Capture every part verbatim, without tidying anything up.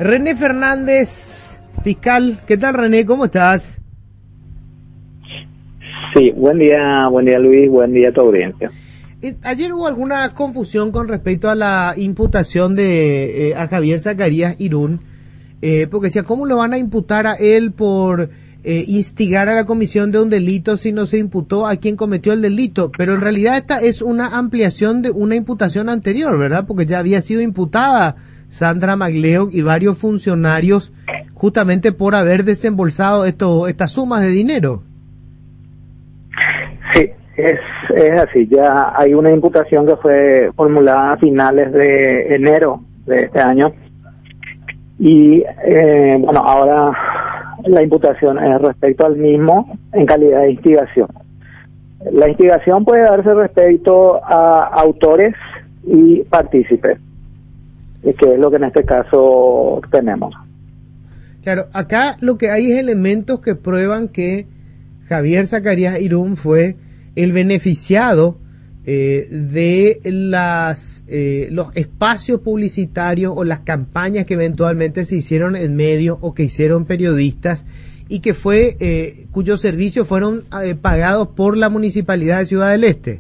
René Fernández, fiscal. ¿Qué tal, René? ¿Cómo estás? Sí, buen día, buen día Luis, buen día a tu audiencia. Eh, ayer hubo alguna confusión con respecto a la imputación de eh, a Javier Zacarías Irún, eh, porque decía, ¿cómo lo van a imputar a él por eh, instigar a la comisión de un delito si no se imputó a quien cometió el delito? Pero en realidad esta es una ampliación de una imputación anterior, ¿verdad? Porque ya había sido imputada Sandra Magleo y varios funcionarios justamente por haber desembolsado esto, estas sumas de dinero. Sí, es, es así. Ya hay una imputación que fue formulada a finales de enero de este año. Y eh, bueno, ahora la imputación es respecto al mismo en calidad de instigación. La instigación puede darse respecto a autores y partícipes, que es lo que en este caso tenemos. Claro, acá lo que hay es elementos que prueban que Javier Zacarías Irún fue el beneficiado eh, de las eh, los espacios publicitarios o las campañas que eventualmente se hicieron en medios o que hicieron periodistas y que fue eh, cuyos servicios fueron eh, pagados por la Municipalidad de Ciudad del Este.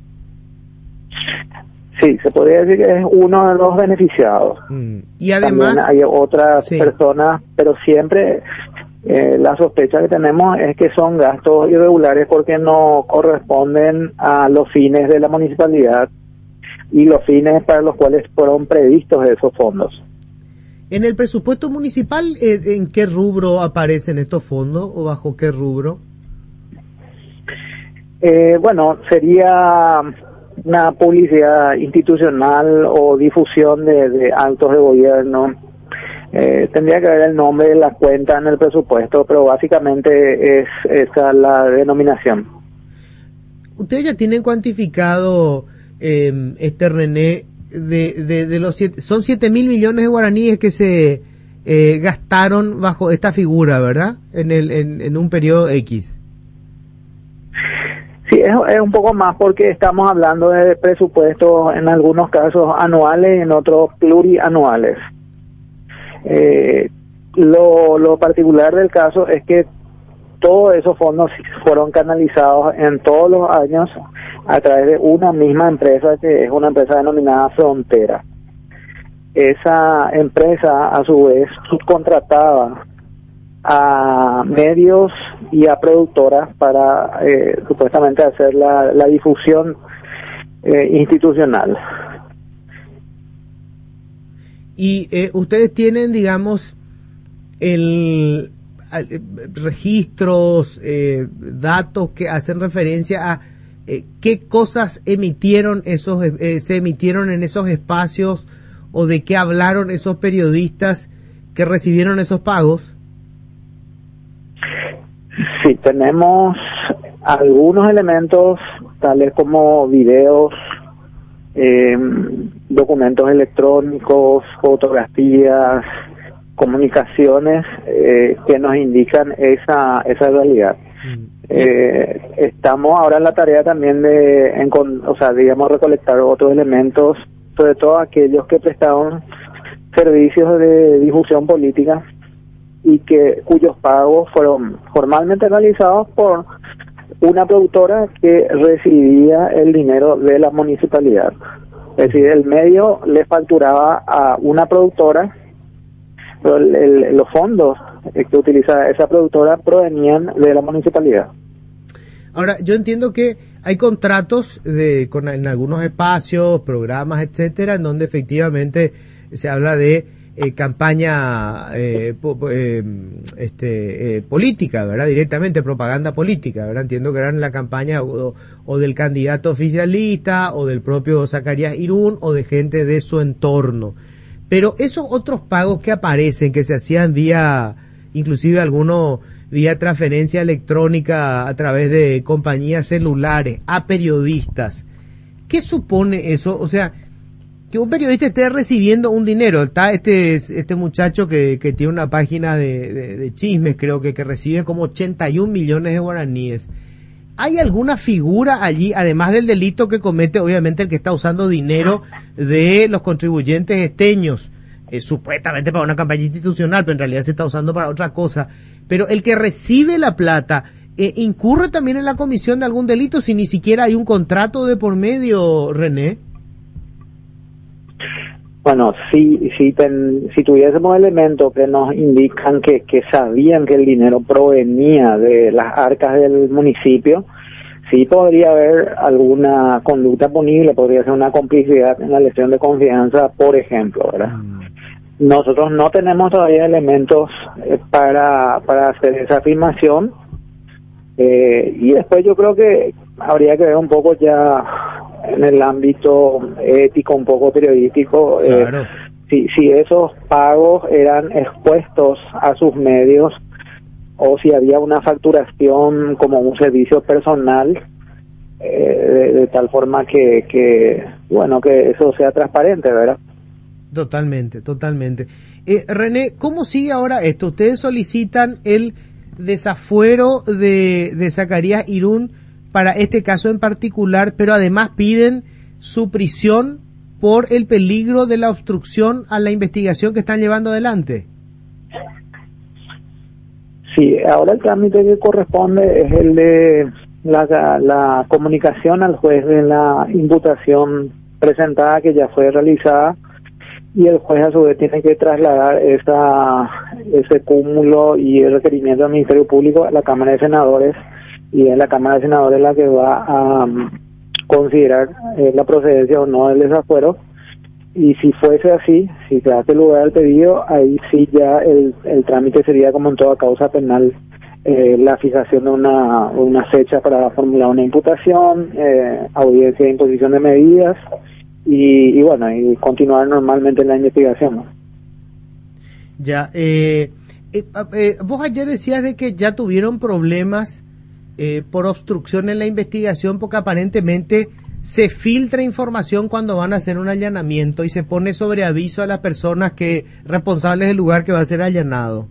Sí, se podría decir que es uno de los beneficiados. Mm. Y además también hay otras sí. personas, pero siempre eh, la sospecha que tenemos es que son gastos irregulares porque no corresponden a los fines de la municipalidad y los fines para los cuales fueron previstos esos fondos. En el presupuesto municipal, eh, ¿en qué rubro aparecen estos fondos o bajo qué rubro? Eh, bueno, sería una publicidad institucional o difusión de, de actos de gobierno. Eh, tendría que ver el nombre de la cuenta en el presupuesto, pero básicamente es esa la denominación. ¿Ustedes ya tienen cuantificado, eh, este René, de, de, de los siete, son siete mil millones de guaraníes que se eh, gastaron bajo esta figura, ¿verdad? En, el, en, en un periodo X. Sí, es, es un poco más porque estamos hablando de presupuestos en algunos casos anuales y en otros plurianuales. Eh, lo, lo particular del caso es que todos esos fondos fueron canalizados en todos los años a través de una misma empresa que es una empresa denominada Frontera. Esa empresa a su vez subcontrataba a medios y a productoras para eh, supuestamente hacer la, la difusión eh, institucional. Y eh, ustedes tienen, digamos, el, el registros, eh, datos que hacen referencia a eh, qué cosas emitieron esos, eh, se emitieron en esos espacios o de qué hablaron esos periodistas que recibieron esos pagos. Sí, tenemos algunos elementos, tales como videos, eh, documentos electrónicos, fotografías, comunicaciones eh, que nos indican esa esa realidad. Mm. Eh, estamos ahora en la tarea también de, en, o sea, digamos, recolectar otros elementos, sobre todo aquellos que prestaron servicios de difusión política y que cuyos pagos fueron formalmente realizados por una productora que recibía el dinero de la municipalidad. Es decir, el medio le facturaba a una productora, pero el, el, los fondos que utilizaba esa productora provenían de la municipalidad. Ahora, yo entiendo que hay contratos de, con, en algunos espacios, programas, etcétera, en donde efectivamente se habla de Eh, campaña eh, po, eh, este, eh, política, ¿verdad? Directamente, propaganda política, ¿verdad? Entiendo que eran la campaña o, o del candidato oficialista o del propio Zacarías Irún o de gente de su entorno. Pero esos otros pagos que aparecen, que se hacían vía, inclusive algunos vía transferencia electrónica a través de compañías celulares a periodistas, ¿qué supone eso? O sea, que un periodista esté recibiendo un dinero. Está este este muchacho que, que tiene una página de, de, de chismes, creo que, que recibe como ochenta y un millones de guaraníes. ¿Hay alguna figura allí, además del delito que comete obviamente el que está usando dinero de los contribuyentes esteños, eh, supuestamente para una campaña institucional, pero en realidad se está usando para otra cosa. Pero el que recibe la plata, eh, ¿incurre también en la comisión de algún delito si ni siquiera hay un contrato de por medio, René? Bueno, si si, ten, si tuviésemos elementos que nos indican que, que sabían que el dinero provenía de las arcas del municipio, sí podría haber alguna conducta punible, podría ser una complicidad en la lesión de confianza, por ejemplo, ¿verdad? Mm. Nosotros no tenemos todavía elementos eh, para, para hacer esa afirmación, eh, y después yo creo que habría que ver un poco ya en el ámbito ético, un poco periodístico, claro. eh, si, si esos pagos eran expuestos a sus medios o si había una facturación como un servicio personal, eh, de, de tal forma que, que, bueno, que eso sea transparente, ¿verdad? Totalmente, totalmente. Eh, René, ¿cómo sigue ahora esto? Ustedes solicitan el desafuero de, de Zacarías Irún para este caso en particular, pero además piden su prisión por el peligro de la obstrucción a la investigación que están llevando adelante. Sí, ahora el trámite que corresponde es el de la, la comunicación al juez de la imputación presentada que ya fue realizada, y el juez a su vez tiene que trasladar esa, ese cúmulo y el requerimiento del Ministerio Público a la Cámara de Senadores, y es la Cámara de Senadores la que va a um, considerar eh, la procedencia o no del desafuero. Y si fuese así, si se hace lugar al pedido, ahí sí ya el, el trámite sería como en toda causa penal, eh, la fijación de una, una fecha para formular una imputación, eh, audiencia de imposición de medidas y, y bueno, y continuar normalmente la investigación, ¿no? Ya, eh, eh, eh, vos ayer decías de que ya tuvieron problemas Eh, por obstrucción en la investigación, porque aparentemente se filtra información cuando van a hacer un allanamiento y se pone sobre aviso a las personas que responsables del lugar que va a ser allanado.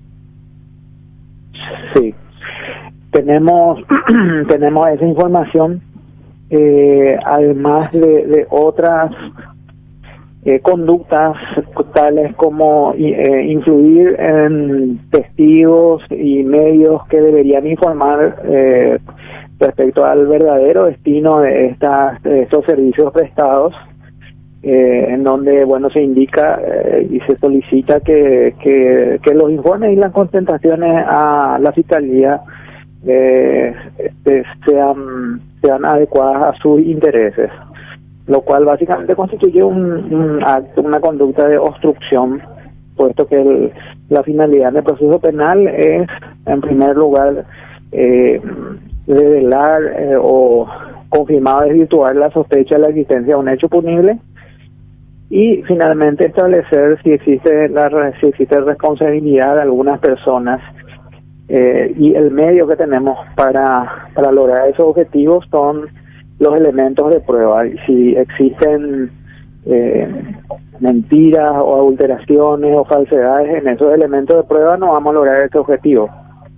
Sí, tenemos tenemos esa información, eh, además de, de otras eh, conductas tales como eh, influir en testigos y medios que deberían informar eh, respecto al verdadero destino de, estas, de estos servicios prestados, eh, en donde bueno se indica eh, y se solicita que, que, que los informes y las contestaciones a la fiscalía eh, este, sean, sean adecuadas a sus intereses, lo cual básicamente constituye un, un acto, una conducta de obstrucción, puesto que el, la finalidad del proceso penal es, en primer lugar, eh, revelar eh, o confirmar o desvirtuar la sospecha de la existencia de un hecho punible, y finalmente establecer si existe la si existe responsabilidad de algunas personas, eh, y el medio que tenemos para, para lograr esos objetivos son los elementos de prueba. Y si existen eh, mentiras o adulteraciones o falsedades en esos elementos de prueba, no vamos a lograr este objetivo.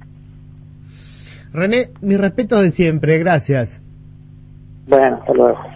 René, mi respeto de siempre, gracias. Bueno, hasta luego.